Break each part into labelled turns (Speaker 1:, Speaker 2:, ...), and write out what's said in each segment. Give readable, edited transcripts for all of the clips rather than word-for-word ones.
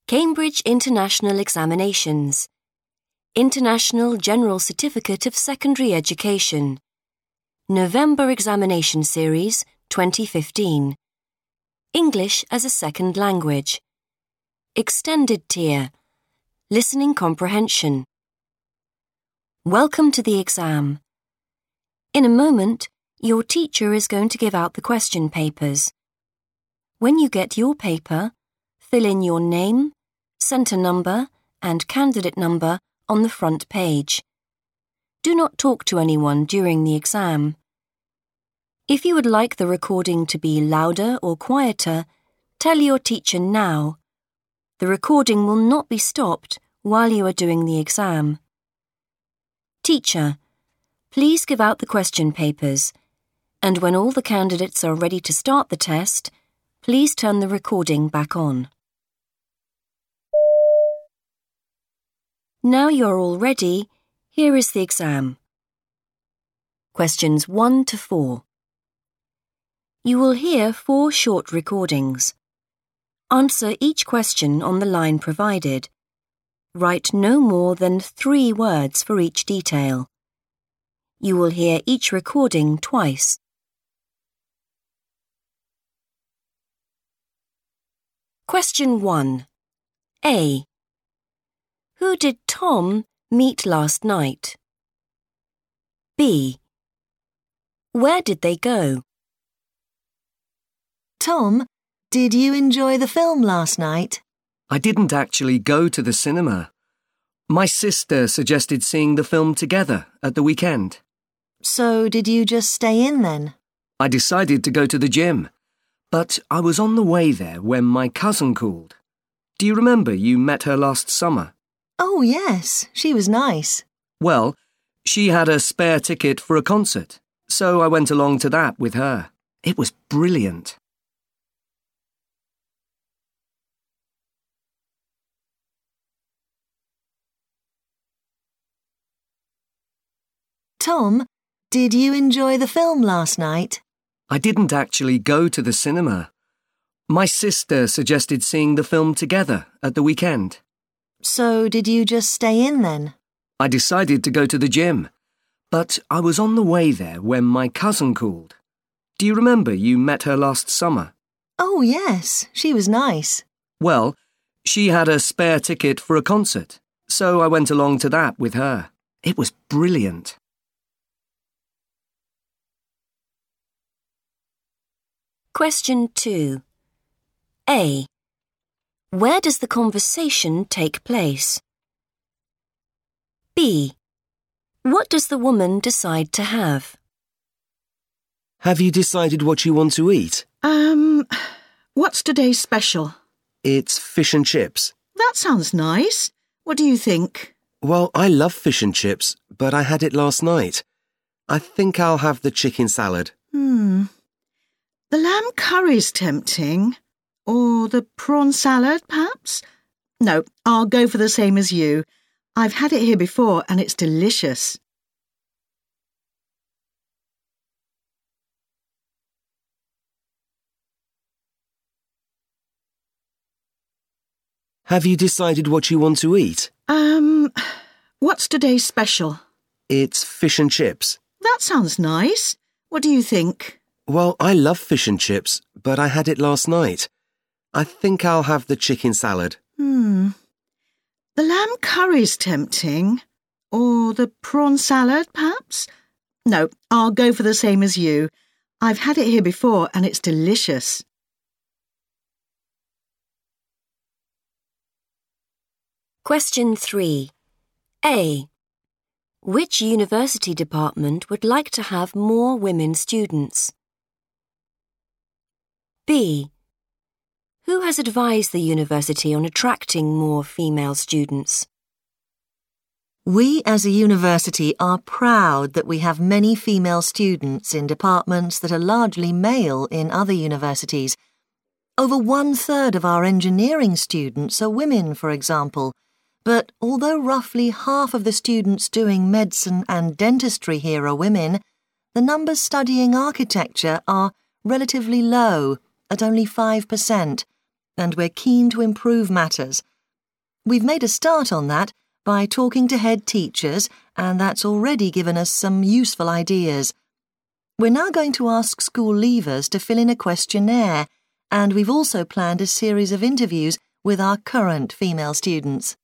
Speaker 1: Cambridge International Examinations. International General Certificate of Secondary Education. November Examination Series 2015. English as a Second Language. Extended Tier. Listening Comprehension. Welcome to the exam. In a moment, your teacher is going to give out the question papers. When you get your paper, fill in your name, centre number, and candidate number on the front page. Do not talk to anyone during the exam. If you would like the recording to be louder or quieter, tell your teacher now. The recording will not be stopped while you are doing the exam. Teacher, please give out the question papers, and when all the candidates are ready to start the test, please turn the recording back on. Now you're all ready, here is the exam. Questions 1 to 4. You will hear 4 short recordings. Answer each question on the line provided. Write no more than 3 words for each detail. You will hear each recording twice. Question 1. A. Who did Tom meet last night? B. Where did they go?
Speaker 2: Tom, did you enjoy the film last night?
Speaker 3: I didn't actually go to the cinema. My sister suggested seeing the film together at the weekend.
Speaker 2: So did you just stay in then?
Speaker 3: I decided to go to the gym, but I was on the way there when my cousin called. Do you remember you met her last summer?
Speaker 2: Oh, yes, she was nice.
Speaker 3: Well, she had a spare ticket for a concert, so I went along to that with her. It was brilliant.
Speaker 2: Tom, did you enjoy the film last night?
Speaker 3: I didn't actually go to the cinema. My sister suggested seeing the film together at the weekend.
Speaker 2: So did you just stay in then?
Speaker 3: I decided to go to the gym, but I was on the way there when my cousin called. Do you remember you met her last summer?
Speaker 2: Oh, yes, she was nice.
Speaker 3: Well, she had a spare ticket for a concert, so I went along to that with her. It was brilliant.
Speaker 1: Question 2. A. Where does the conversation take place? B. What does the woman decide to have?
Speaker 4: Have you decided what you want to eat?
Speaker 5: What's today's special?
Speaker 4: It's fish and chips.
Speaker 5: That sounds nice. What do you think?
Speaker 4: Well, I love fish and chips, but I had it last night. I think I'll have the chicken salad.
Speaker 5: The lamb curry's tempting. Or the prawn salad, perhaps? No, I'll go for the same as you. I've had it here before and it's delicious.
Speaker 4: Have you decided what you want to eat?
Speaker 5: What's today's special?
Speaker 4: It's fish and chips.
Speaker 5: That sounds nice. What do you think?
Speaker 4: Well, I love fish and chips, but I had it last night. I think I'll have the chicken salad.
Speaker 5: The lamb curry's tempting. Or the prawn salad, perhaps? No, I'll go for the same as you. I've had it here before and it's delicious.
Speaker 1: Question 3. A. Which university department would like to have more women students? B. Who has advised the university on attracting more female students?
Speaker 2: We as a university are proud that we have many female students in departments that are largely male in other universities. Over 1/3 of our engineering students are women, for example. But although roughly half of the students doing medicine and dentistry here are women, the numbers studying architecture are relatively low, at only 5%, and we're keen to improve matters We've made a start on that by talking to head teachers, and that's already given us some useful ideas. We're now going to ask school leavers to fill in a questionnaire, and we've also planned a series of interviews with our current female students.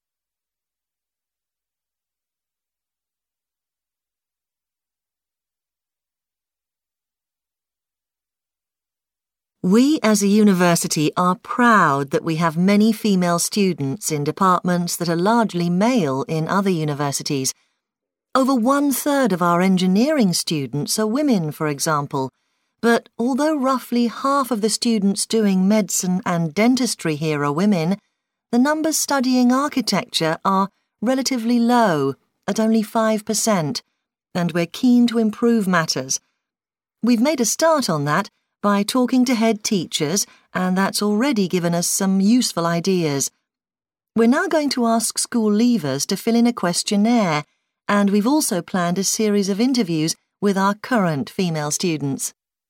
Speaker 2: We as a university are proud that we have many female students in departments that are largely male in other universities. Over 1/3 of our engineering students are women, for example, but although roughly half of the students doing medicine and dentistry here are women, the numbers studying architecture are relatively low, at only 5%, and we're keen to improve matters. We've made a start on that by talking to head teachers, and that's already given us some useful ideas. We're now going to ask school leavers to fill in a questionnaire, and we've also planned a series of interviews with our current female students.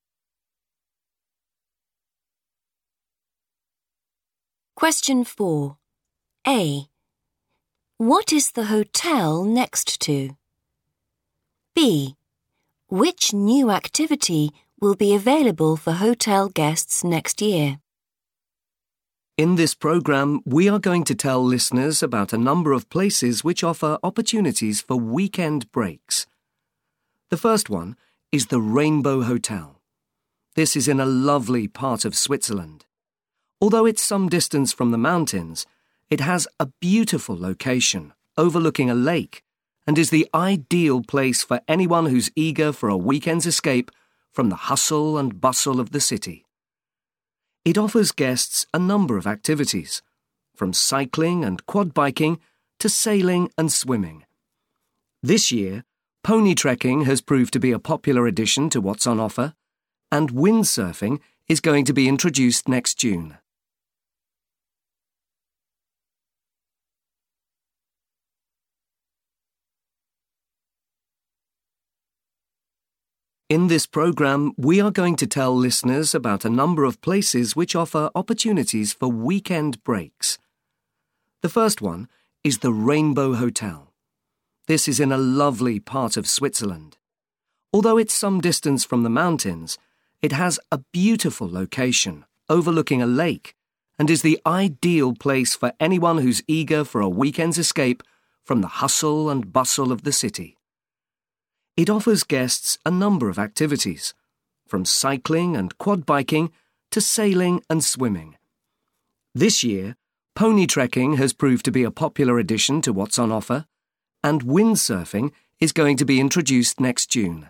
Speaker 1: Question 4. A. What is the hotel next to? B. Which new activity will be available for hotel guests next year?
Speaker 3: In this programme, we are going to tell listeners about a number of places which offer opportunities for weekend breaks. The first one is the Rainbow Hotel. This is in a lovely part of Switzerland. Although it's some distance from the mountains, it has a beautiful location overlooking a lake and is the ideal place for anyone who's eager for a weekend's escape from the hustle and bustle of the city. It offers guests a number of activities, from cycling and quad biking to sailing and swimming. This year, pony trekking has proved to be a popular addition to what's on offer, and windsurfing is going to be introduced next June. In this programme, we are going to tell listeners about a number of places which offer opportunities for weekend breaks. The first one is the Rainbow Hotel. This is in a lovely part of Switzerland. Although it's some distance from the mountains, it has a beautiful location overlooking a lake and is the ideal place for anyone who's eager for a weekend's escape from the hustle and bustle of the city. It offers guests a number of activities, from cycling and quad biking to sailing and swimming. This year, pony trekking has proved to be a popular addition to what's on offer, and windsurfing is going to be introduced next June.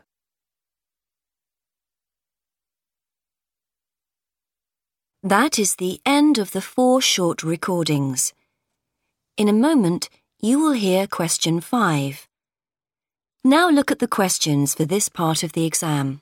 Speaker 1: That is the end of the 4 short recordings. In a moment, you will hear question 5. Now look at the questions for this part of the exam.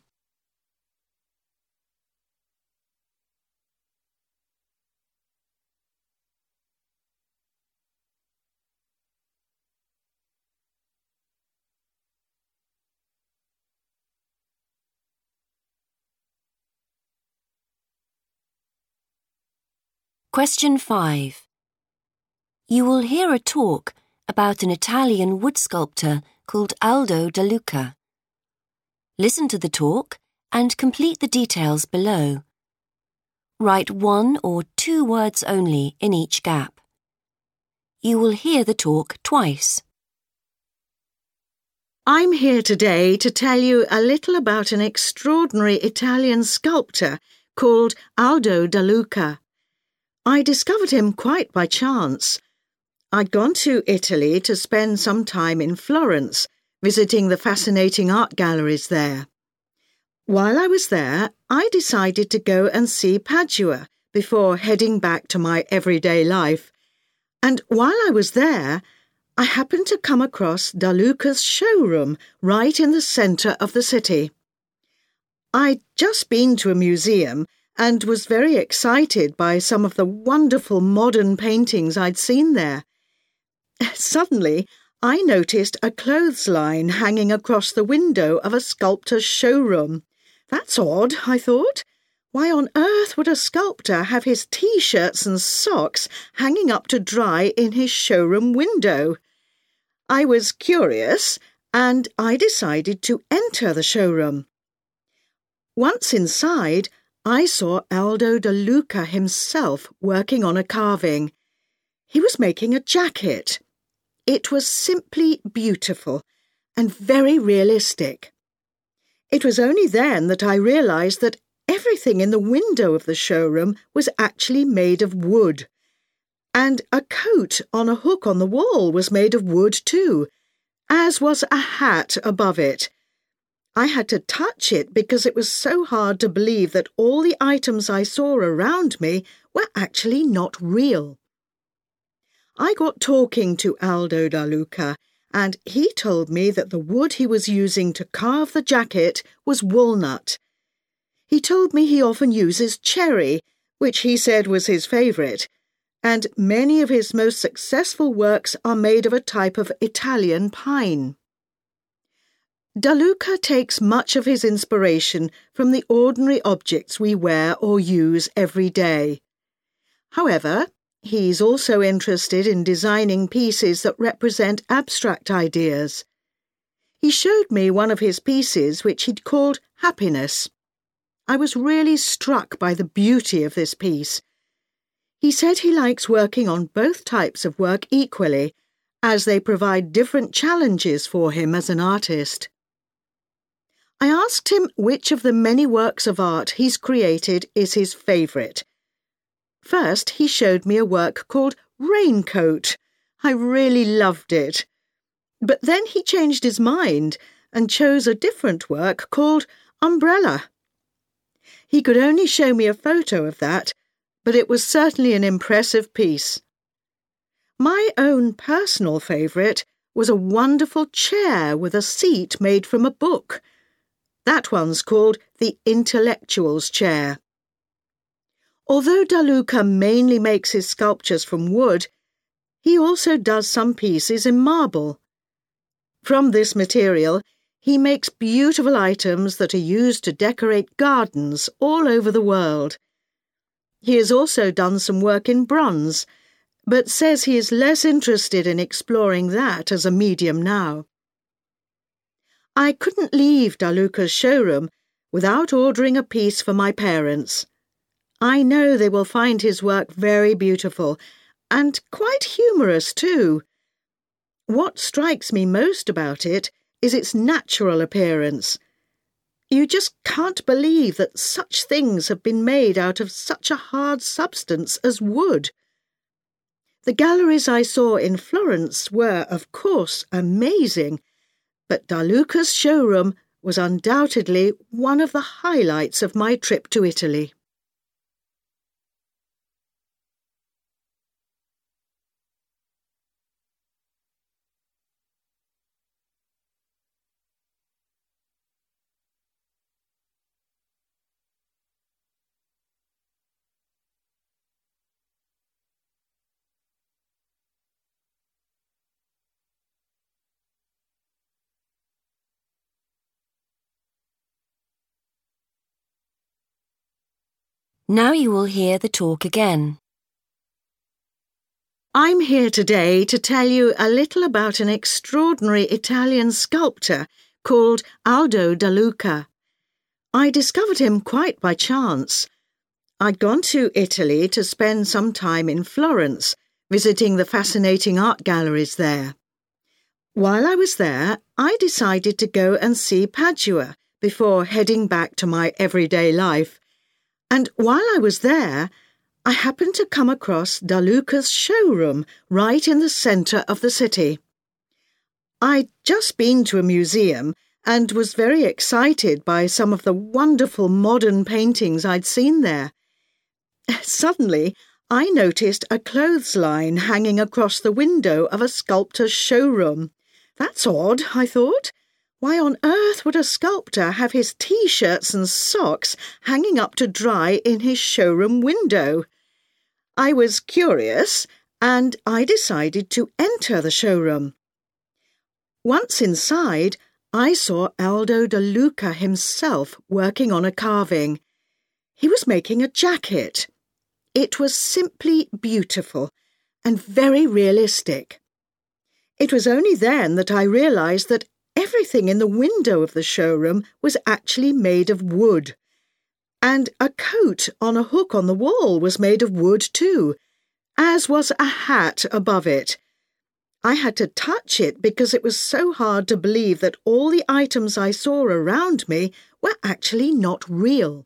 Speaker 1: Question 5. You will hear a talk about an Italian wood sculptor called Aldo da Luca. Listen to the talk and complete the details below. Write 1 or 2 words only in each gap. You will hear the talk twice.
Speaker 5: I'm here today to tell you a little about an extraordinary Italian sculptor called Aldo da Luca. I discovered him quite by chance. I'd gone to Italy to spend some time in Florence, visiting the fascinating art galleries there. While I was there, I decided to go and see Padua before heading back to my everyday life. And while I was there, I happened to come across Da Luca's showroom right in the centre of the city. I'd just been to a museum and was very excited by some of the wonderful modern paintings I'd seen there. Suddenly, I noticed a clothesline hanging across the window of a sculptor's showroom. That's odd, I thought. Why on earth would a sculptor have his T-shirts and socks hanging up to dry in his showroom window? I was curious, and I decided to enter the showroom. Once inside, I saw Aldo De Luca himself working on a carving. He was making a jacket. It was simply beautiful and very realistic. It was only then that I realised that everything in the window of the showroom was actually made of wood. And a coat on a hook on the wall was made of wood too, as was a hat above it. I had to touch it because it was so hard to believe that all the items I saw around me were actually not real. I got talking to Aldo De Luca, and he told me that the wood he was using to carve the jacket was walnut. He told me he often uses cherry, which he said was his favourite, and many of his most successful works are made of a type of Italian pine. De Luca takes much of his inspiration from the ordinary objects we wear or use every day. However, he's also interested in designing pieces that represent abstract ideas. He showed me one of his pieces which he'd called Happiness. I was really struck by the beauty of this piece. He said he likes working on both types of work equally, as they provide different challenges for him as an artist. I asked him which of the many works of art he's created is his favourite. First, he showed me a work called Raincoat. I really loved it. But then he changed his mind and chose a different work called Umbrella. He could only show me a photo of that, but it was certainly an impressive piece. My own personal favourite was a wonderful chair with a seat made from a book. That one's called the Intellectual's Chair. Although De Luca mainly makes his sculptures from wood, he also does some pieces in marble. From this material, he makes beautiful items that are used to decorate gardens all over the world. He has also done some work in bronze, but says he is less interested in exploring that as a medium now. I couldn't leave De Luca's showroom without ordering a piece for my parents. I know they will find his work very beautiful and quite humorous too. What strikes me most about it is its natural appearance. You just can't believe that such things have been made out of such a hard substance as wood. The galleries I saw in Florence were, of course, amazing, but De Luca's showroom was undoubtedly one of the highlights of my trip to Italy.
Speaker 1: Now you will hear the talk again.
Speaker 5: I'm here today to tell you a little about an extraordinary Italian sculptor called Aldo De Luca. I discovered him quite by chance. I'd gone to Italy to spend some time in Florence, visiting the fascinating art galleries there. While I was there, I decided to go and see Padua before heading back to my everyday life. And while I was there, I happened to come across De Luca's showroom right in the centre of the city. I'd just been to a museum and was very excited by some of the wonderful modern paintings I'd seen there. Suddenly, I noticed a clothesline hanging across the window of a sculptor's showroom. That's odd, I thought. Why on earth would a sculptor have his T-shirts and socks hanging up to dry in his showroom window? I was curious, and I decided to enter the showroom. Once inside, I saw Aldo De Luca himself working on a carving. He was making a jacket. It was simply beautiful and very realistic. It was only then that I realised that everything in the window of the showroom was actually made of wood. And a coat on a hook on the wall was made of wood too, as was a hat above it. I had to touch it because it was so hard to believe that all the items I saw around me were actually not real.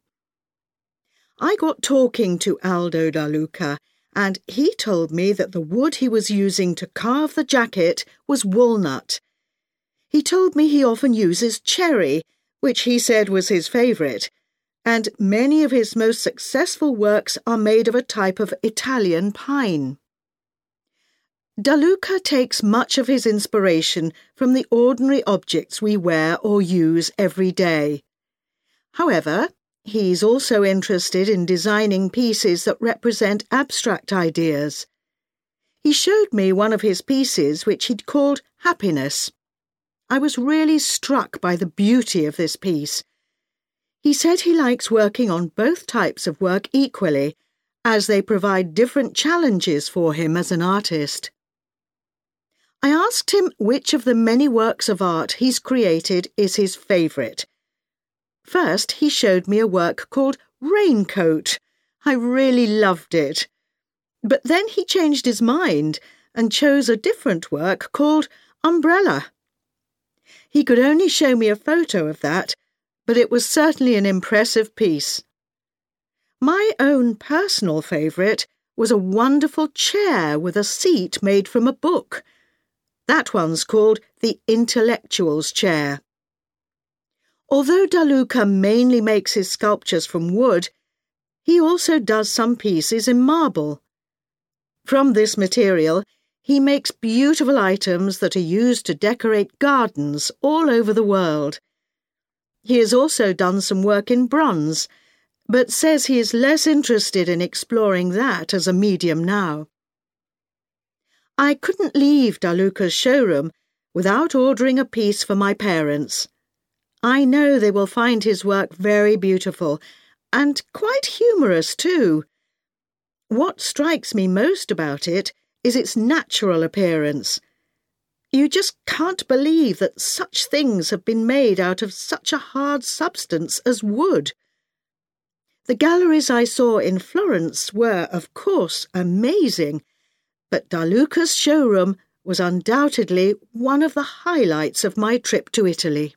Speaker 5: I got talking to Aldo Da Luca, and he told me that the wood he was using to carve the jacket was walnut. He told me he often uses cherry, which he said was his favourite, and many of his most successful works are made of a type of Italian pine. Da Luca takes much of his inspiration from the ordinary objects we wear or use every day. However, he's also interested in designing pieces that represent abstract ideas. He showed me one of his pieces which he'd called Happiness. I was really struck by the beauty of this piece. He said he likes working on both types of work equally, as they provide different challenges for him as an artist. I asked him which of the many works of art he's created is his favourite. First, he showed me a work called Raincoat. I really loved it. But then he changed his mind and chose a different work called Umbrella. He could only show me a photo of that, but it was certainly an impressive piece. My own personal favourite was a wonderful chair with a seat made from a book. That one's called the Intellectual's Chair. Although Da Luca mainly makes his sculptures from wood, he also does some pieces in marble. From this material, he makes beautiful items that are used to decorate gardens all over the world. He has also done some work in bronze, but says he is less interested in exploring that as a medium now. I couldn't leave Da Luca's showroom without ordering a piece for my parents. I know they will find his work very beautiful and quite humorous too. What strikes me most about it is its natural appearance. You just can't believe that such things have been made out of such a hard substance as wood. The galleries I saw in Florence were, of course, amazing, but Da Luca's showroom was undoubtedly one of the highlights of my trip to Italy.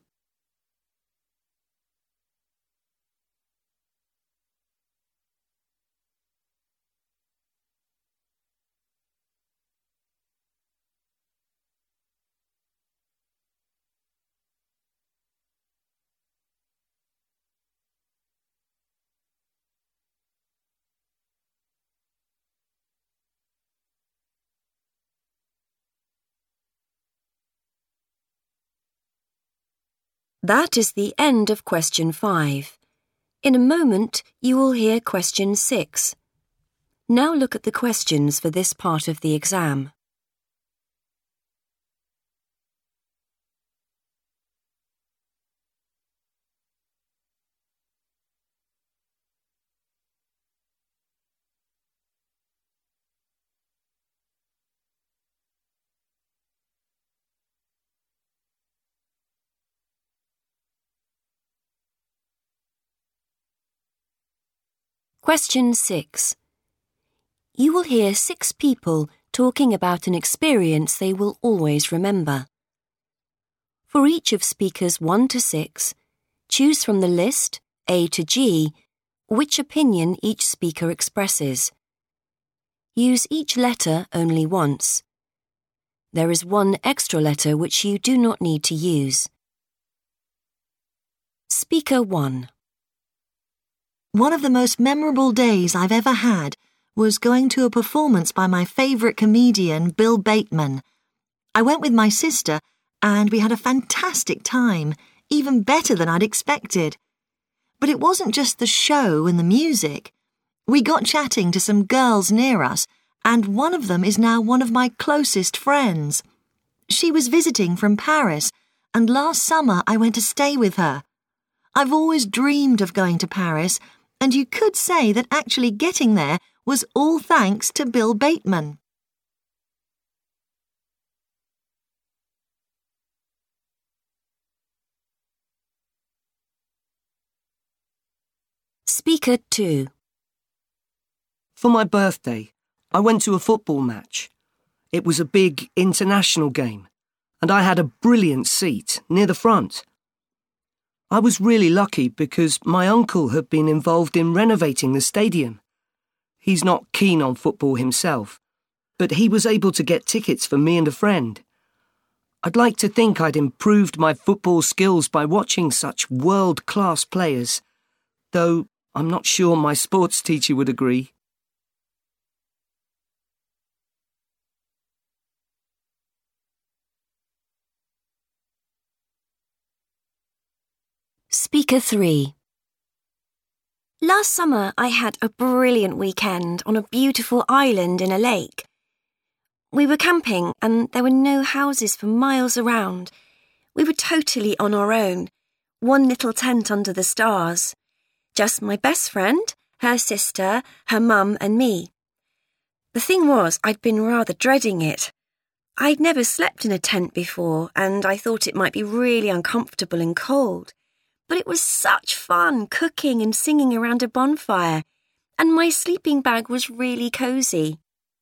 Speaker 1: That is the end of question 5. In a moment, you will hear question 6. Now look at the questions for this part of the exam. Question 6. You will hear 6 people talking about an experience they will always remember. For each of speakers 1 to 6, choose from the list, A to G, which opinion each speaker expresses. Use each letter only once. There is one extra letter which you do not need to use. Speaker 1.
Speaker 2: One of the most memorable days I've ever had was going to a performance by my favourite comedian, Bill Bateman. I went with my sister and we had a fantastic time, even better than I'd expected. But it wasn't just the show and the music. We got chatting to some girls near us, and one of them is now one of my closest friends. She was visiting from Paris, and last summer I went to stay with her. I've always dreamed of going to Paris, And you could say that actually getting there was all thanks to Bill Bateman.
Speaker 1: Speaker 2.
Speaker 3: For my birthday, I went to a football match. It was a big international game, and I had a brilliant seat near the front. I was really lucky because my uncle had been involved in renovating the stadium. He's not keen on football himself, but he was able to get tickets for me and a friend. I'd like to think I'd improved my football skills by watching such world-class players, though I'm not sure my sports teacher would agree.
Speaker 1: Speaker 3. Last summer I had a brilliant weekend on a beautiful island in a lake. We were camping and there were no houses for miles around. We were totally on our own, one little tent under the stars. Just my best friend, her sister, her mum and me. The thing was, I'd been rather dreading it. I'd never slept in a tent before and I thought it might be really uncomfortable and cold. But it was such fun cooking and singing around a bonfire, and my sleeping bag was really cosy.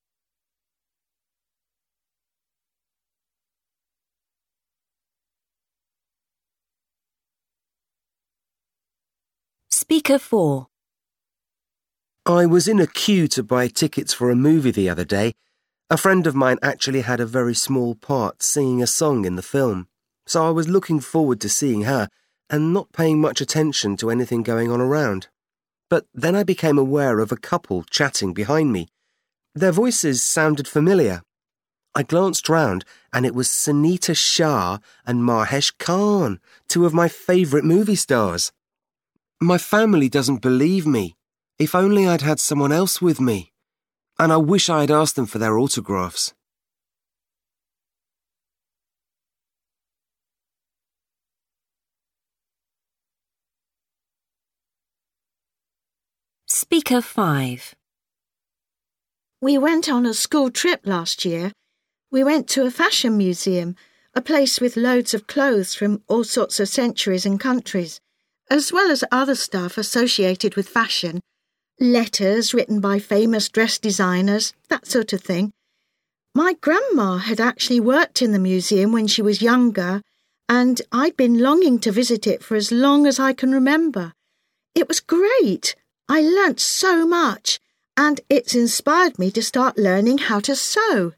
Speaker 1: Speaker 4.
Speaker 4: I was in a queue to buy tickets for a movie the other day. A friend of mine actually had a very small part singing a song in the film, so I was looking forward to seeing her and not paying much attention to anything going on around. But then I became aware of a couple chatting behind me. Their voices sounded familiar. I glanced round and it was Sunita Shah and Mahesh Khan, two of my favourite movie stars. My family doesn't believe me. If only I'd had someone else with me. And I wish I had asked them for their autographs.
Speaker 1: Speaker 5.
Speaker 5: We went on a school trip last year. We went to a fashion museum, a place with loads of clothes from all sorts of centuries and countries, as well as other stuff associated with fashion, letters written by famous dress designers, that sort of thing. My grandma had actually worked in the museum when she was younger, and I'd been longing to visit it for as long as I can remember. It was great. I learnt so much, and it's inspired me to start learning how to sew.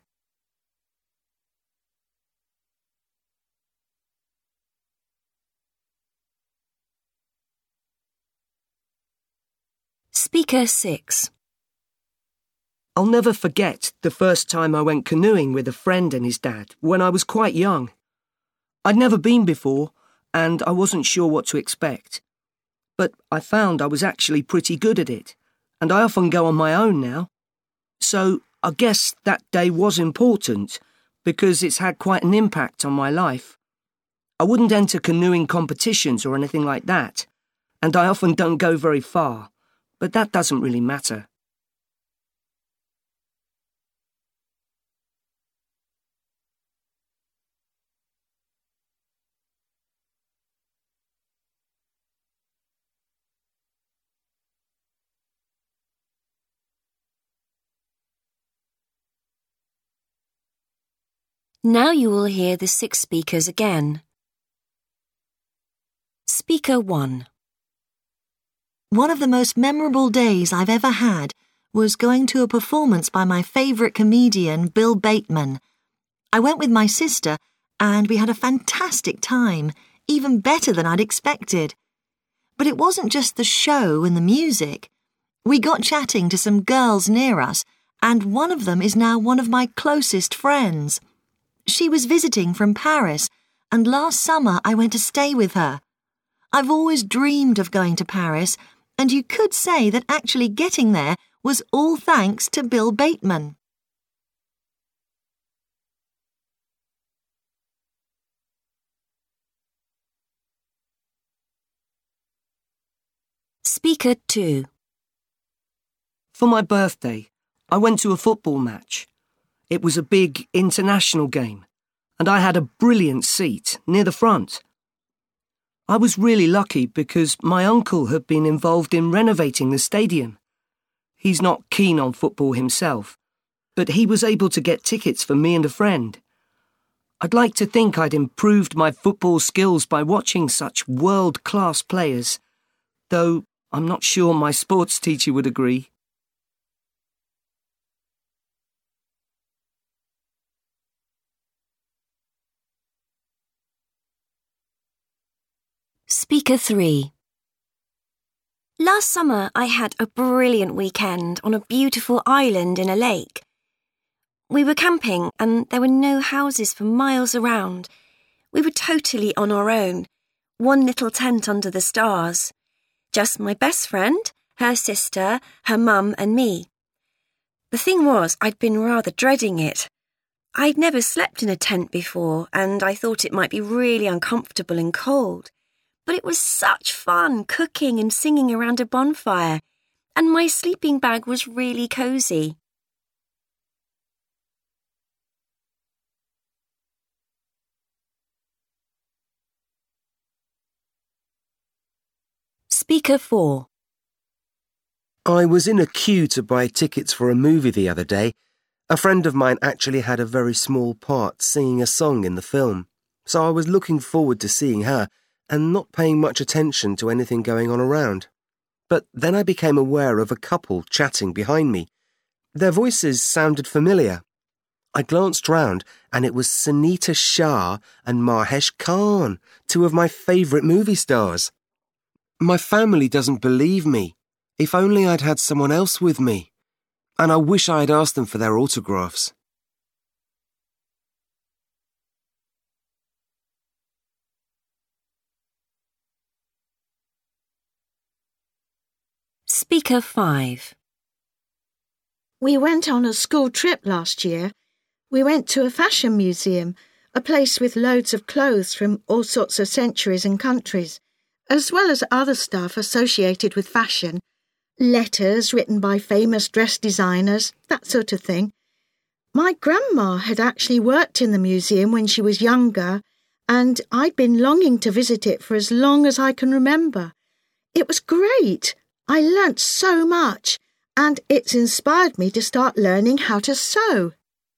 Speaker 1: Speaker 6.
Speaker 3: I'll never forget the first time I went canoeing with a friend and his dad when I was quite young. I'd never been before, and I wasn't sure what to expect. But I found I was actually pretty good at it, and I often go on my own now. So I guess that day was important, because it's had quite an impact on my life. I wouldn't enter canoeing competitions or anything like that, and I often don't go very far, but that doesn't really matter.
Speaker 1: Now you will hear the 6 speakers again. Speaker 1.
Speaker 2: One of the most memorable days I've ever had was going to a performance by my favourite comedian, Bill Bateman. I went with my sister and we had a fantastic time, even better than I'd expected. But it wasn't just the show and the music. We got chatting to some girls near us, and one of them is now one of my closest friends. She was visiting from Paris, and last summer I went to stay with her. I've always dreamed of going to Paris, and you could say that actually getting there was all thanks to Bill Bateman.
Speaker 1: Speaker 2.
Speaker 3: For my birthday, I went to a football match. It was a big international game, and I had a brilliant seat near the front. I was really lucky because my uncle had been involved in renovating the stadium. He's not keen on football himself, but he was able to get tickets for me and a friend. I'd like to think I'd improved my football skills by watching such world-class players, though I'm not sure my sports teacher would agree.
Speaker 1: Speaker 3. Last summer I had a brilliant weekend on a beautiful island in a lake. We were camping and there were no houses for miles around. We were totally on our own, one little tent under the stars. Just my best friend, her sister, her mum and me. The thing was, I'd been rather dreading it. I'd never slept in a tent before and I thought it might be really uncomfortable and cold. But it was such fun cooking and singing around a bonfire, and my sleeping bag was really cosy. Speaker 4.
Speaker 4: I was in a queue to buy tickets for a movie the other day. A friend of mine actually had a very small part singing a song in the film, so I was looking forward to seeing her and not paying much attention to anything going on around. But then I became aware of a couple chatting behind me. Their voices sounded familiar. I glanced round and it was Sunita Shah and Mahesh Khan, two of my favourite movie stars. My family doesn't believe me. If only I'd had someone else with me. And I wish I had asked them for their autographs.
Speaker 1: Speaker 5.
Speaker 5: We went on a school trip last year. We went to a fashion museum, a place with loads of clothes from all sorts of centuries and countries, as well as other stuff associated with fashion, letters written by famous dress designers, that sort of thing. My grandma had actually worked in the museum when she was younger, and I'd been longing to visit it for as long as I can remember. It was great. I learnt so much, and it's inspired me to start learning how to sew.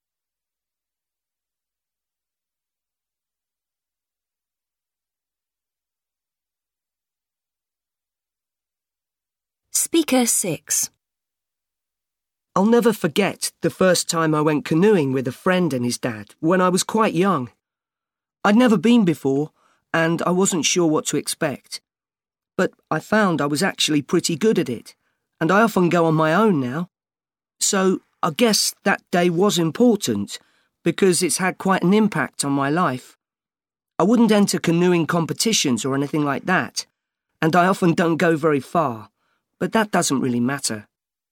Speaker 1: Speaker 6.
Speaker 3: I'll never forget the first time I went canoeing with a friend and his dad when I was quite young. I'd never been before, and I wasn't sure what to expect. But I found I was actually pretty good at it, and I often go on my own now. So I guess that day was important, because it's had quite an impact on my life. I wouldn't enter canoeing competitions or anything like that, and I often don't go very far, but that doesn't really matter.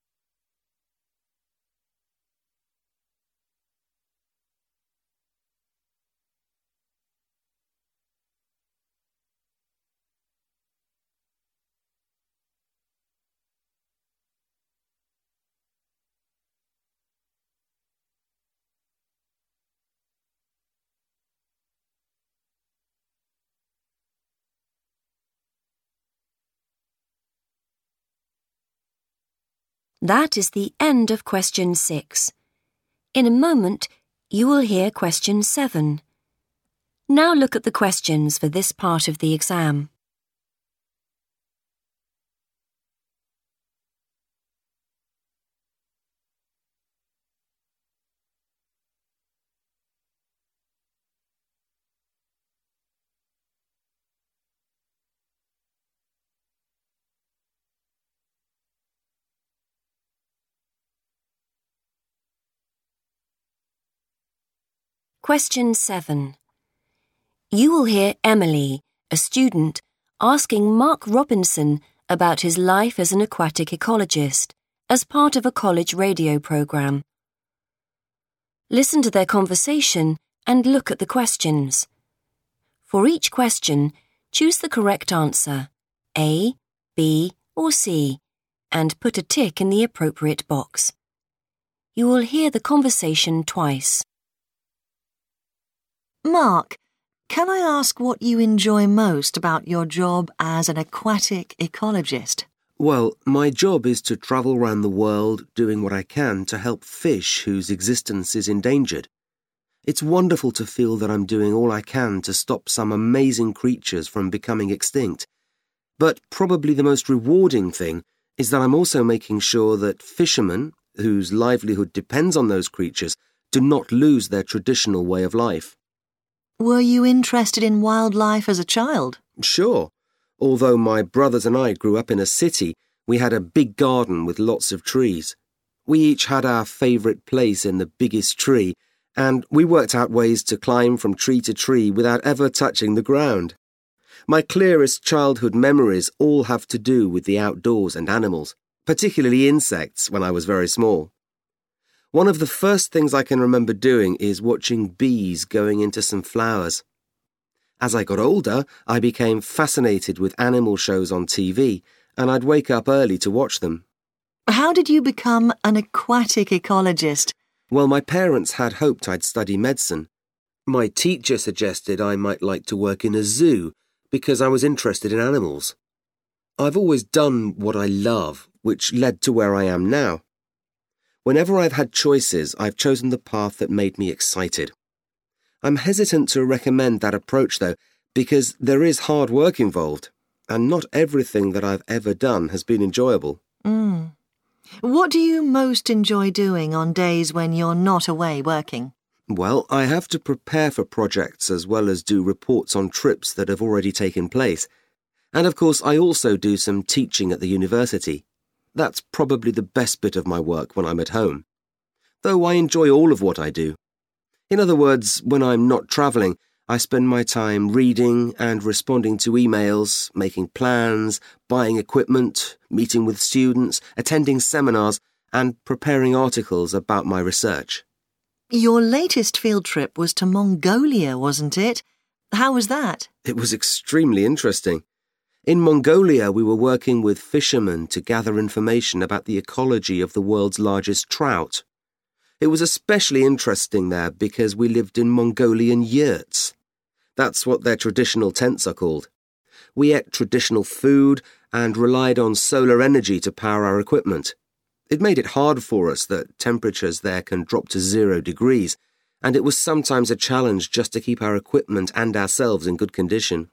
Speaker 1: That is the end of question 6. In a moment, you will hear question 7. Now look at the questions for this part of the exam. Question 7. You will hear Emily, a student, asking Mark Robinson about his life as an aquatic ecologist as part of a college radio program. Listen to their conversation and look at the questions. For each question, choose the correct answer, A, B, or C and put a tick in the appropriate box. You will hear the conversation twice.
Speaker 2: Mark, can I ask what you enjoy most about your job as an aquatic ecologist?
Speaker 4: Well, my job is to travel around the world doing what I can to help fish whose existence is endangered. It's wonderful to feel that I'm doing all I can to stop some amazing creatures from becoming extinct. But probably the most rewarding thing is that I'm also making sure that fishermen, whose livelihood depends on those creatures, do not lose their traditional way of life.
Speaker 2: Were you interested in wildlife as a child?
Speaker 4: Sure. Although my brothers and I grew up in a city, we had a big garden with lots of trees. We each had our favourite place in the biggest tree, and we worked out ways to climb from tree to tree without ever touching the ground. My clearest childhood memories all have to do with the outdoors and animals, particularly insects when I was very small. One of the first things I can remember doing is watching bees going into some flowers. As I got older, I became fascinated with animal shows on TV, and I'd wake up early to watch them.
Speaker 2: How did you become an aquatic ecologist?
Speaker 4: Well, my parents had hoped I'd study medicine. My teacher suggested I might like to work in a zoo because I was interested in animals. I've always done what I love, which led to where I am now. Whenever I've had choices, I've chosen the path that made me excited. I'm hesitant to recommend that approach, though, because there is hard work involved, and not everything that I've ever done has been enjoyable.
Speaker 2: What do you most enjoy doing on days when you're not away working?
Speaker 4: Well, I have to prepare for projects as well as do reports on trips that have already taken place. And of course, I also do some teaching at the university. That's probably the best bit of my work when I'm at home. Though I enjoy all of what I do. In other words, when I'm not travelling, I spend my time reading and responding to emails, making plans, buying equipment, meeting with students, attending seminars, and preparing articles about my research.
Speaker 2: Your latest field trip was to Mongolia, wasn't it? How was that?
Speaker 4: It was extremely interesting. In Mongolia, we were working with fishermen to gather information about the ecology of the world's largest trout. It was especially interesting there because we lived in Mongolian yurts. That's what their traditional tents are called. We ate traditional food and relied on solar energy to power our equipment. It made it hard for us that temperatures there can drop to 0 degrees, and it was sometimes a challenge just to keep our equipment and ourselves in good condition.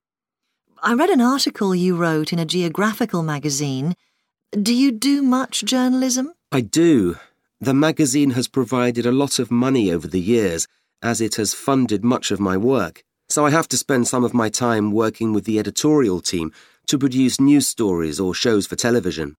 Speaker 2: I read an article you wrote in a geographical magazine. Do you do much journalism?
Speaker 4: I do. The magazine has provided a lot of money over the years, as it has funded much of my work, so I have to spend some of my time working with the editorial team to produce news stories or shows for television.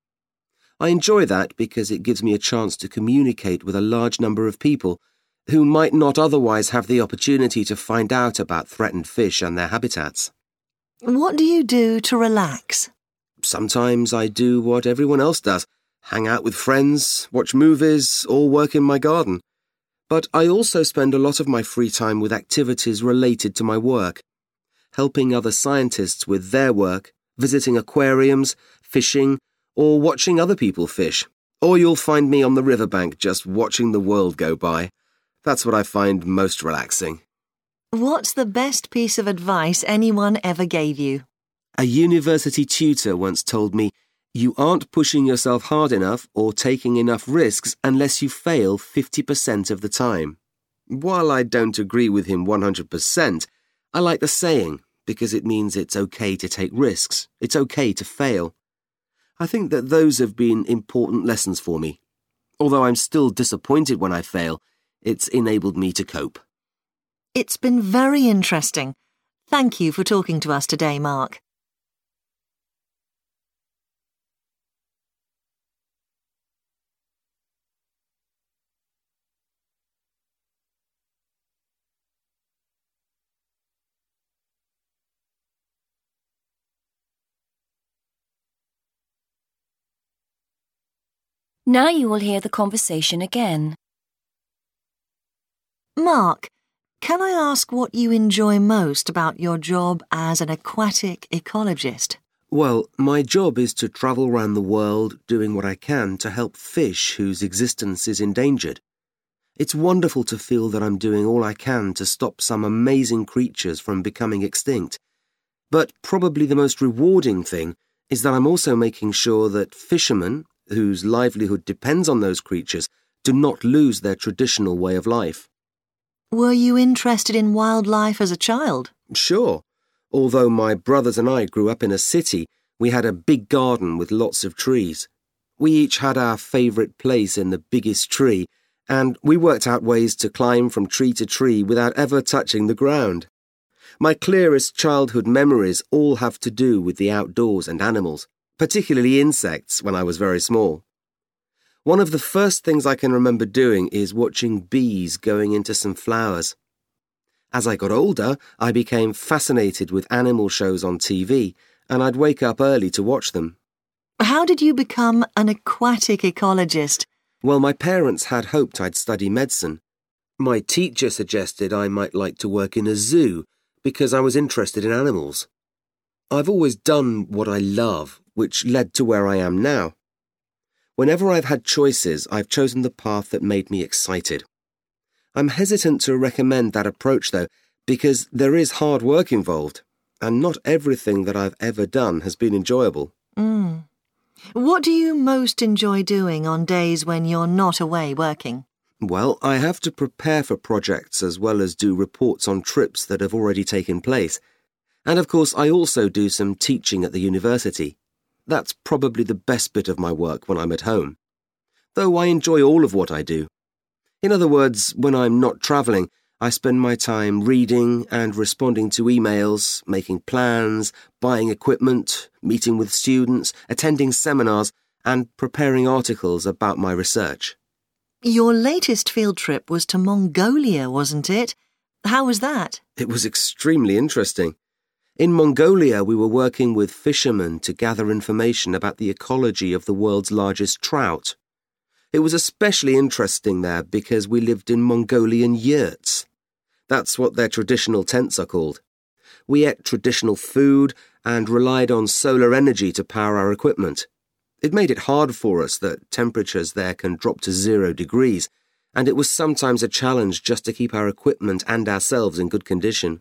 Speaker 4: I enjoy that because it gives me a chance to communicate with a large number of people who might not otherwise have the opportunity to find out about threatened fish and their habitats.
Speaker 2: What do you do to relax?
Speaker 4: Sometimes I do what everyone else does, hang out with friends, watch movies, or work in my garden. But I also spend a lot of my free time with activities related to my work, helping other scientists with their work, visiting aquariums, fishing, or watching other people fish. Or you'll find me on the riverbank just watching the world go by. That's what I find most relaxing.
Speaker 2: What's the best piece of advice anyone ever gave you?
Speaker 4: A university tutor once told me, "You aren't pushing yourself hard enough or taking enough risks unless you fail 50% of the time." While I don't agree with him 100%, I like the saying because it means it's okay to take risks. It's okay to fail. I think that those have been important lessons for me. Although I'm still disappointed when I fail, it's enabled me to cope.
Speaker 2: It's been very interesting. Thank you for talking to us today, Mark.
Speaker 1: Now you will hear the conversation again.
Speaker 2: Mark, can I ask what you enjoy most about your job as an aquatic ecologist?
Speaker 4: Well, my job is to travel around the world doing what I can to help fish whose existence is endangered. It's wonderful to feel that I'm doing all I can to stop some amazing creatures from becoming extinct. But probably the most rewarding thing is that I'm also making sure that fishermen, whose livelihood depends on those creatures, do not lose their traditional way of life.
Speaker 2: Were you interested in wildlife as a child?
Speaker 4: Sure. Although my brothers and I grew up in a city, we had a big garden with lots of trees. We each had our favourite place in the biggest tree, and we worked out ways to climb from tree to tree without ever touching the ground. My clearest childhood memories all have to do with the outdoors and animals, particularly insects when I was very small. One of the first things I can remember doing is watching bees going into some flowers. As I got older, I became fascinated with animal shows on TV, and I'd wake up early to watch them.
Speaker 2: How did you become an aquatic ecologist?
Speaker 4: Well, my parents had hoped I'd study medicine. My teacher suggested I might like to work in a zoo because I was interested in animals. I've always done what I love, which led to where I am now. Whenever I've had choices, I've chosen the path that made me excited. I'm hesitant to recommend that approach, though, because there is hard work involved, and not everything that I've ever done has been enjoyable.
Speaker 2: What do you most enjoy doing on days when you're not away working?
Speaker 4: Well, I have to prepare for projects as well as do reports on trips that have already taken place. And of course, I also do some teaching at the university. That's probably the best bit of my work when I'm at home. Though I enjoy all of what I do. In other words, when I'm not travelling, I spend my time reading and responding to emails, making plans, buying equipment, meeting with students, attending seminars, and preparing articles about my research.
Speaker 2: Your latest field trip was to Mongolia, wasn't it? How was that?
Speaker 4: It was extremely interesting. In Mongolia, we were working with fishermen to gather information about the ecology of the world's largest trout. It was especially interesting there because we lived in Mongolian yurts. That's what their traditional tents are called. We ate traditional food and relied on solar energy to power our equipment. It made it hard for us that temperatures there can drop to 0 degrees, and it was sometimes a challenge just to keep our equipment and ourselves in good condition.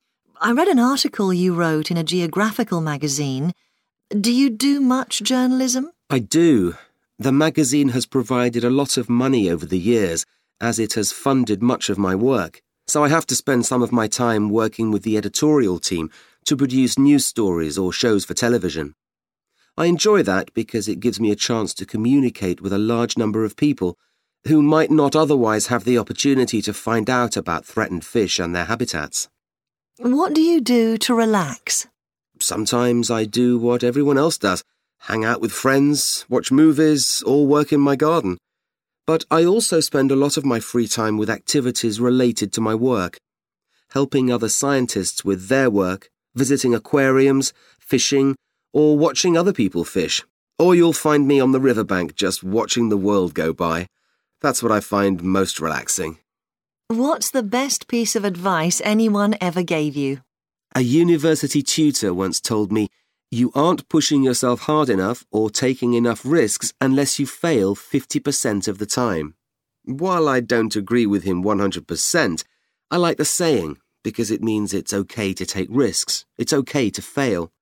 Speaker 2: I read an article you wrote in a geographical magazine. Do you do much journalism?
Speaker 4: I do. The magazine has provided a lot of money over the years, as it has funded much of my work, so I have to spend some of my time working with the editorial team to produce news stories or shows for television. I enjoy that because it gives me a chance to communicate with a large number of people who might not otherwise have the opportunity to find out about threatened fish and their habitats.
Speaker 2: What do you do to relax?
Speaker 4: Sometimes I do what everyone else does, hang out with friends, watch movies, or work in my garden. But I also spend a lot of my free time with activities related to my work, helping other scientists with their work, visiting aquariums, fishing, or watching other people fish. Or you'll find me on the riverbank just watching the world go by. That's what I find most relaxing.
Speaker 2: What's the best piece of advice anyone ever gave you?
Speaker 4: A university tutor once told me, "You aren't pushing yourself hard enough or taking enough risks unless you fail 50% of the time." While I don't agree with him 100%, I like the saying because it means it's okay to take risks. It's okay to fail.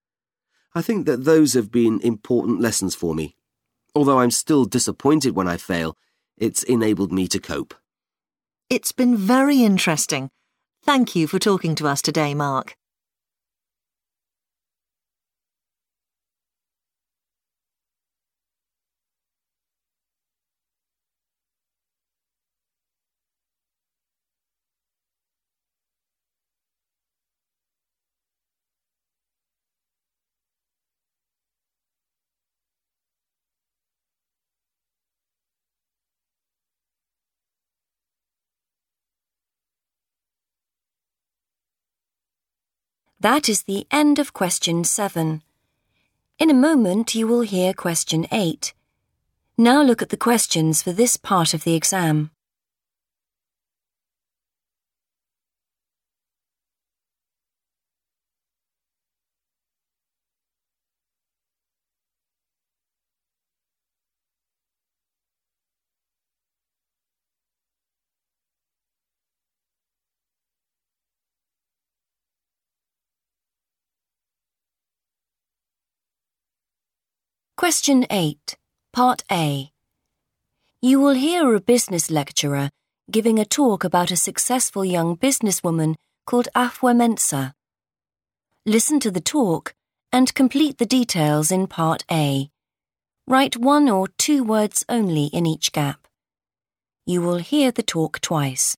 Speaker 4: I think that those have been important lessons for me. Although I'm still disappointed when I fail, it's enabled me to cope.
Speaker 2: It's been very interesting. Thank you for talking to us today, Mark.
Speaker 1: That is the end of question 7. In a moment you will hear question 8. Now look at the questions for this part of the exam. Question 8, Part A. You will hear a business lecturer giving a talk about a successful young businesswoman called Afua Mensah. Listen to the talk and complete the details in Part A. Write 1 or 2 words only in each gap. You will hear the talk twice.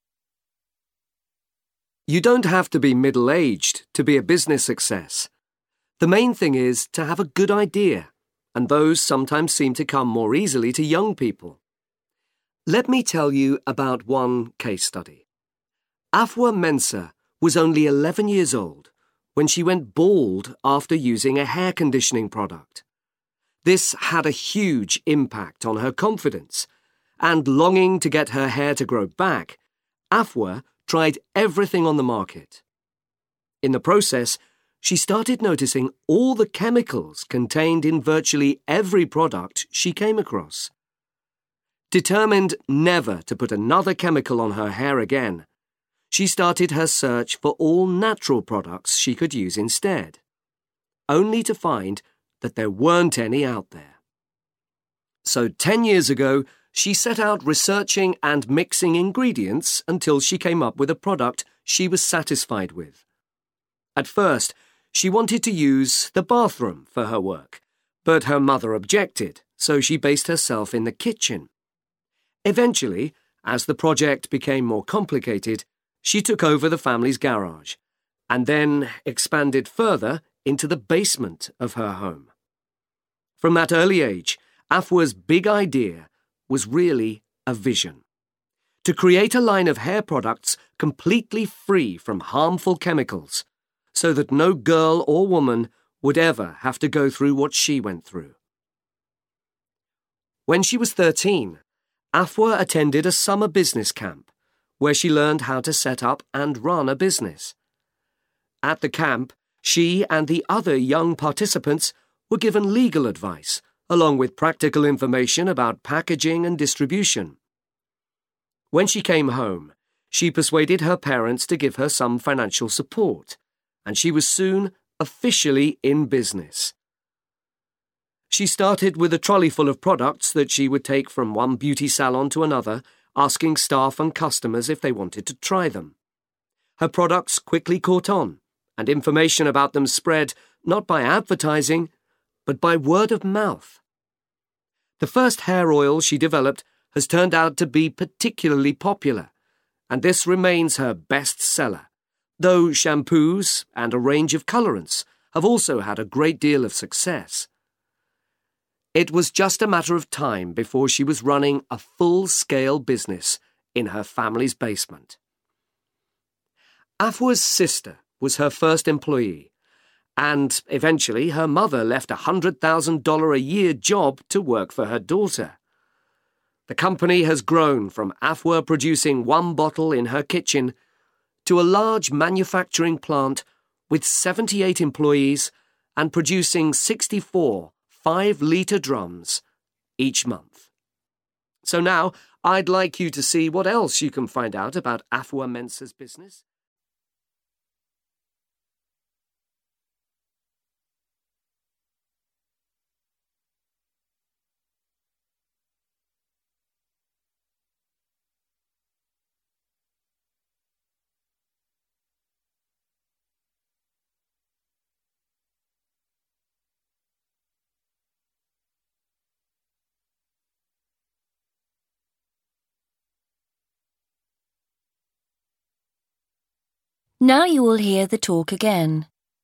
Speaker 3: You don't have to be middle-aged to be a business success. The main thing is to have a good idea, and those sometimes seem to come more easily to young people. Let me tell you about one case study. Afua Mensah was only 11 years old when she went bald after using a hair conditioning product. This had a huge impact on her confidence, and longing to get her hair to grow back, Afua tried everything on the market. In the process, she started noticing all the chemicals contained in virtually every product she came across. Determined never to put another chemical on her hair again, she started her search for all natural products she could use instead, only to find that there weren't any out there. So 10 years ago, she set out researching and mixing ingredients until she came up with a product she was satisfied with. At first, she wanted to use the bathroom for her work, but her mother objected, so she based herself in the kitchen. Eventually, as the project became more complicated, she took over the family's garage, and then expanded further into the basement of her home. From that early age, Afua's big idea was really a vision: to create a line of hair products completely free from harmful chemicals, so that no girl or woman would ever have to go through what she went through. When she was 13, Afua attended a summer business camp, where she learned how to set up and run a business. At the camp, she and the other young participants were given legal advice, along with practical information about packaging and distribution. When she came home, she persuaded her parents to give her some financial support, and she was soon officially in business. She started with a trolley full of products that she would take from one beauty salon to another, asking staff and customers if they wanted to try them. Her products quickly caught on, and information about them spread not by advertising, but by word of mouth. The first hair oil she developed has turned out to be particularly popular, and this remains her best seller, though shampoos and a range of colorants have also had a great deal of success. It was just a matter of time before she was running a full-scale business in her family's basement. Afua's sister was her first employee, and eventually her mother left a $100,000 a year job to work for her daughter. The company has grown from Afua producing 1 bottle in her kitchen to a large manufacturing plant with 78 employees and producing 64 5-litre drums each month. So now I'd like you to see what else you can find out about Afua Mensah's business.
Speaker 1: Now you will hear the talk again.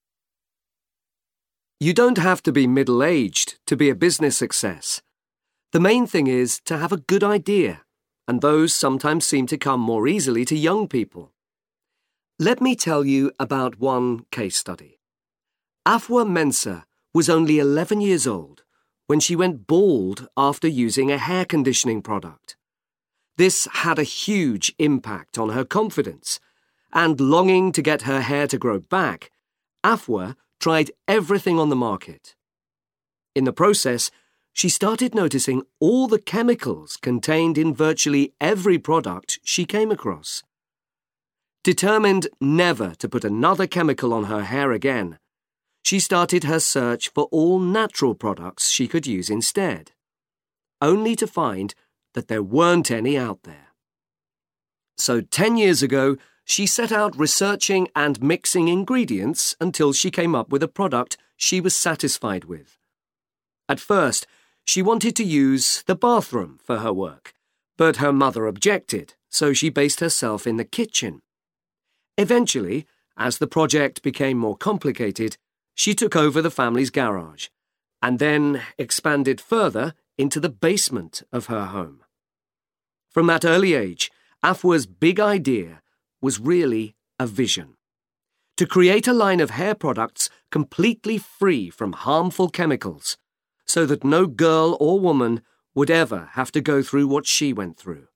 Speaker 3: You don't have to be middle-aged to be a business success. The main thing is to have a good idea, and those sometimes seem to come more easily to young people. Let me tell you about one case study. Afua Mensah was only 11 years old when she went bald after using a hair conditioning product. This had a huge impact on her confidence, and longing to get her hair to grow back, Afua tried everything on the market. In the process, she started noticing all the chemicals contained in virtually every product she came across. Determined never to put another chemical on her hair again, she started her search for all natural products she could use instead, only to find that there weren't any out there. So 10 years ago, she set out researching and mixing ingredients until she came up with a product she was satisfied with. At first, she wanted to use the bathroom for her work, but her mother objected, so she based herself in the kitchen. Eventually, as the project became more complicated, she took over the family's garage, and then expanded further into the basement of her home. From that early age, Afwa's big idea was really a vision: to create a line of hair products completely free from harmful chemicals, so that no girl or woman would ever have to go through what she went through.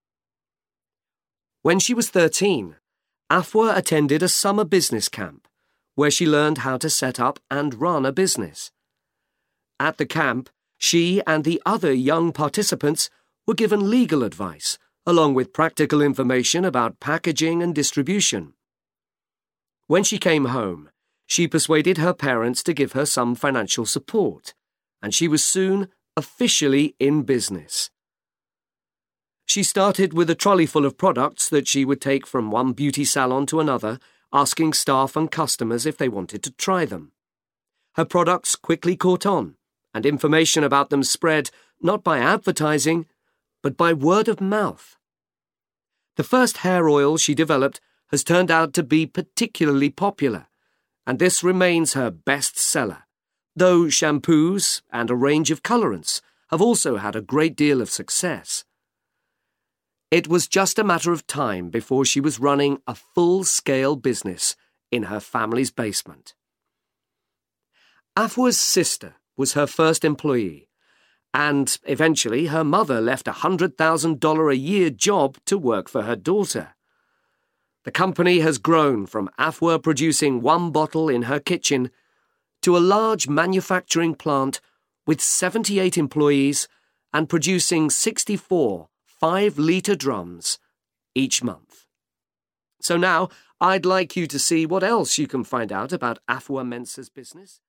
Speaker 3: When she was 13, Afwa attended a summer business camp, where she learned how to set up and run a business. At the camp, she and the other young participants were given legal advice, along with practical information about packaging and distribution. When she came home, she persuaded her parents to give her some financial support, and she was soon officially in business. She started with a trolley full of products that she would take from one beauty salon to another, asking staff and customers if they wanted to try them. Her products quickly caught on, and information about them spread not by advertising, but by word of mouth. The first hair oil she developed has turned out to be particularly popular, and this remains her best seller, though shampoos and a range of colorants have also had a great deal of success. It was just a matter of time before she was running a full-scale business in her family's basement. Afwa's sister was her first employee, and eventually her mother left a $100,000 a year job to work for her daughter. The company has grown from Afwa producing one bottle in her kitchen to a large manufacturing plant with 78 employees and producing 64 5-litre drums each month. So now I'd like you to see what else you can find out about Afwa Mensah's business.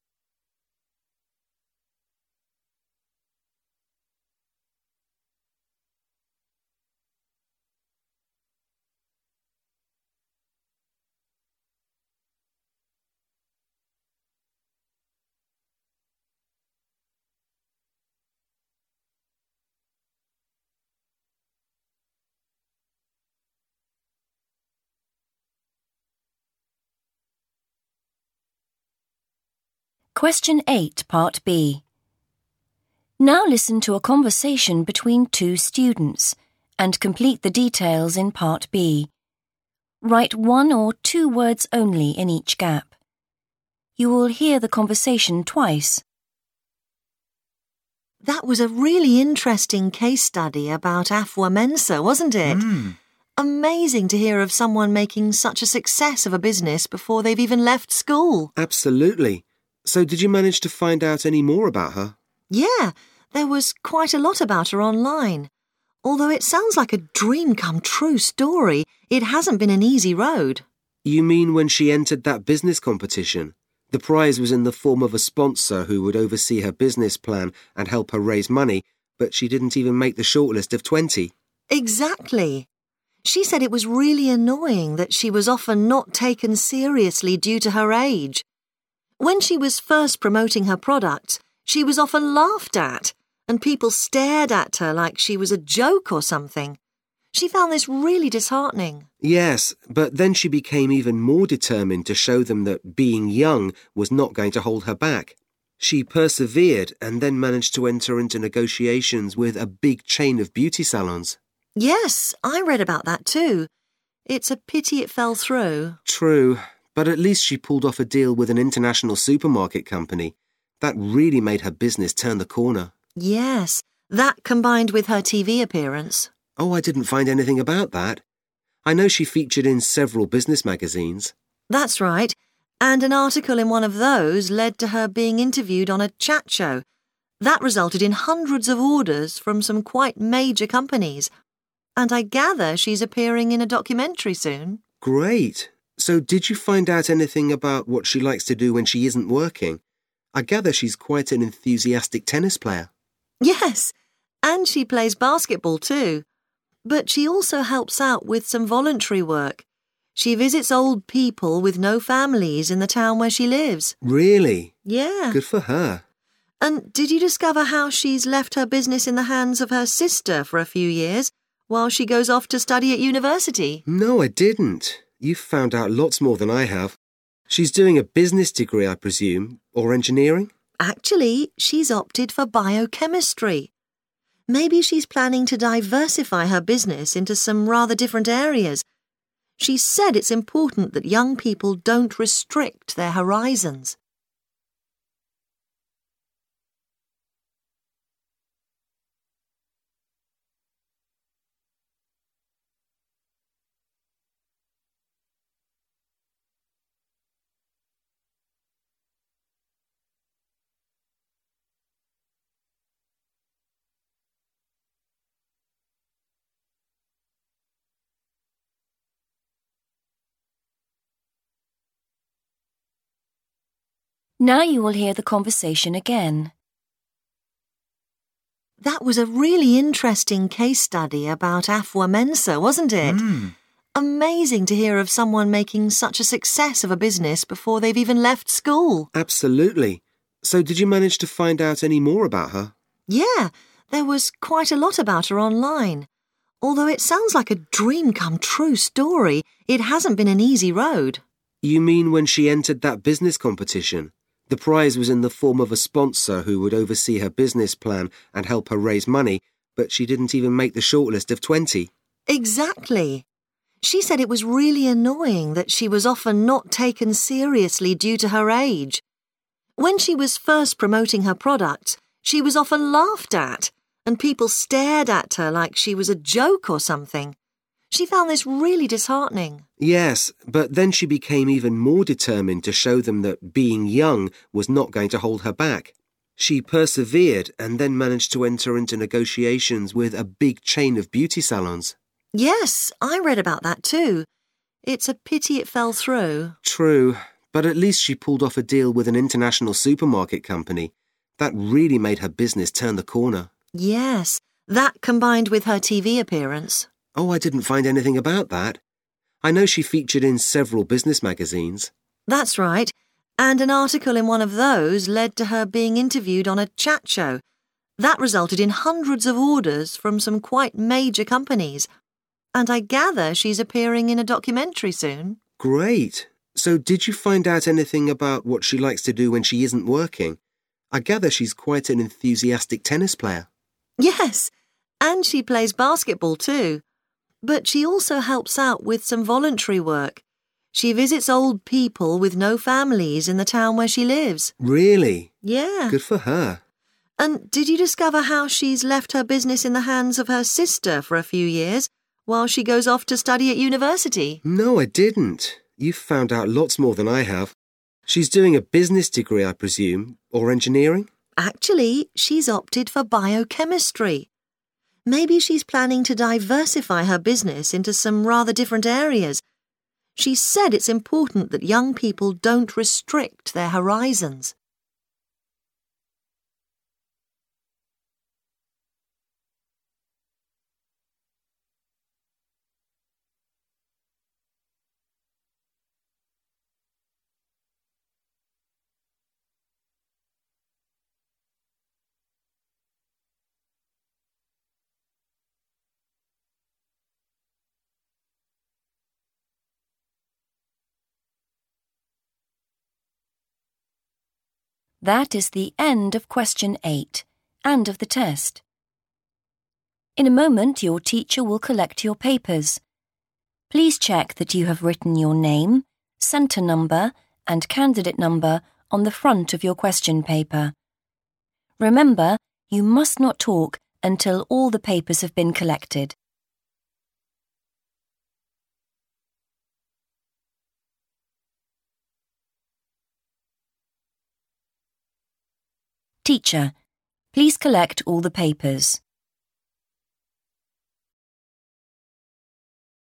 Speaker 1: Question 8, Part B. Now listen to a conversation between two students and complete the details in Part B. Write 1 or 2 words only in each gap. You will hear the conversation twice.
Speaker 2: That was a really interesting case study about Afwa Mensah, wasn't it? Amazing to hear of someone making such a success of a business before they've even left school.
Speaker 4: Absolutely. So did you manage to find out any more about her?
Speaker 2: Yeah, there was quite a lot about her online. Although it sounds like a dream-come-true story, it hasn't been an easy road.
Speaker 4: You mean when she entered that business competition? The prize was in the form of a sponsor who would oversee her business plan and help her raise money, but she didn't even make the shortlist of 20.
Speaker 2: Exactly. She said it was really annoying that she was often not taken seriously due to her age. When she was first promoting her products, she was often laughed at, and people stared at her like she was a joke or something. She found this really disheartening.
Speaker 4: Yes, but then she became even more determined to show them that being young was not going to hold her back. She persevered and then managed to enter into negotiations with a big chain of beauty salons.
Speaker 2: Yes, I read about that too. It's a pity it fell through.
Speaker 4: True. But at least she pulled off a deal with an international supermarket company. That really made her business turn the corner.
Speaker 2: Yes, that combined with her TV appearance.
Speaker 4: Oh, I didn't find anything about that. I know she featured in several business magazines.
Speaker 2: That's right, and an article in one of those led to her being interviewed on a chat show. That resulted in hundreds of orders from some quite major companies. And I gather she's appearing in a documentary soon.
Speaker 4: Great. So did you find out anything about what she likes to do when she isn't working? I gather she's quite an enthusiastic tennis player.
Speaker 2: Yes, and she plays basketball too. But she also helps out with some voluntary work. She visits old people with no families in the town where she lives.
Speaker 4: Really?
Speaker 2: Yeah.
Speaker 4: Good for her.
Speaker 2: And did you discover how she's left her business in the hands of her sister for a few years while she goes off to study at university?
Speaker 4: No, I didn't. You've found out lots more than I have. She's doing a business degree, I presume, or engineering?
Speaker 2: Actually, she's opted for biochemistry. Maybe she's planning to diversify her business into some rather different areas. She said it's important that young people don't restrict their horizons.
Speaker 1: Now you will hear the conversation again.
Speaker 2: That was a really interesting case study about Afua Mensa, wasn't it? Amazing to hear of someone making such a success of a business before they've even left school.
Speaker 4: Absolutely. So did you manage to find out any more about her?
Speaker 2: Yeah, there was quite a lot about her online. Although it sounds like a dream-come-true story, it hasn't been an easy road.
Speaker 4: You mean when she entered that business competition? The prize was in the form of a sponsor who would oversee her business plan and help her raise money, but she didn't even make the shortlist of 20.
Speaker 2: Exactly. She said it was really annoying that she was often not taken seriously due to her age. When she was first promoting her products, she was often laughed at, and people stared at her like she was a joke or something. She found this really disheartening.
Speaker 4: Yes, but then she became even more determined to show them that being young was not going to hold her back. She persevered and then managed to enter into negotiations with a big chain of beauty salons.
Speaker 2: Yes, I read about that too. It's a pity it fell through.
Speaker 4: True, but at least she pulled off a deal with an international supermarket company. That really made her business turn the corner.
Speaker 2: Yes, that combined with her TV appearance.
Speaker 4: Oh, I didn't find anything about that. I know she featured in several business magazines.
Speaker 2: That's right, and an article in one of those led to her being interviewed on a chat show. That resulted in hundreds of orders from some quite major companies. And I gather she's appearing in a documentary soon.
Speaker 4: Great. So did you find out anything about what she likes to do when she isn't working? I gather she's quite an enthusiastic tennis player.
Speaker 2: Yes, and she plays basketball too. But she also helps out with some voluntary work. She visits old people with no families in the town where she lives.
Speaker 4: Really?
Speaker 2: Yeah.
Speaker 4: Good for her.
Speaker 2: And did you discover how she's left her business in the hands of her sister for a few years while she goes off to study at university?
Speaker 4: No, I didn't. You've found out lots more than I have. She's doing a business degree, I presume, or engineering?
Speaker 2: Actually, she's opted for biochemistry. Maybe she's planning to diversify her business into some rather different areas. She said it's important that young people don't restrict their horizons.
Speaker 1: That is the end of question 8 and of the test. In a moment, your teacher will collect your papers. Please check that you have written your name, centre number, and candidate number on the front of your question paper. Remember, you must not talk until all the papers have been collected. Teacher, please collect all the papers.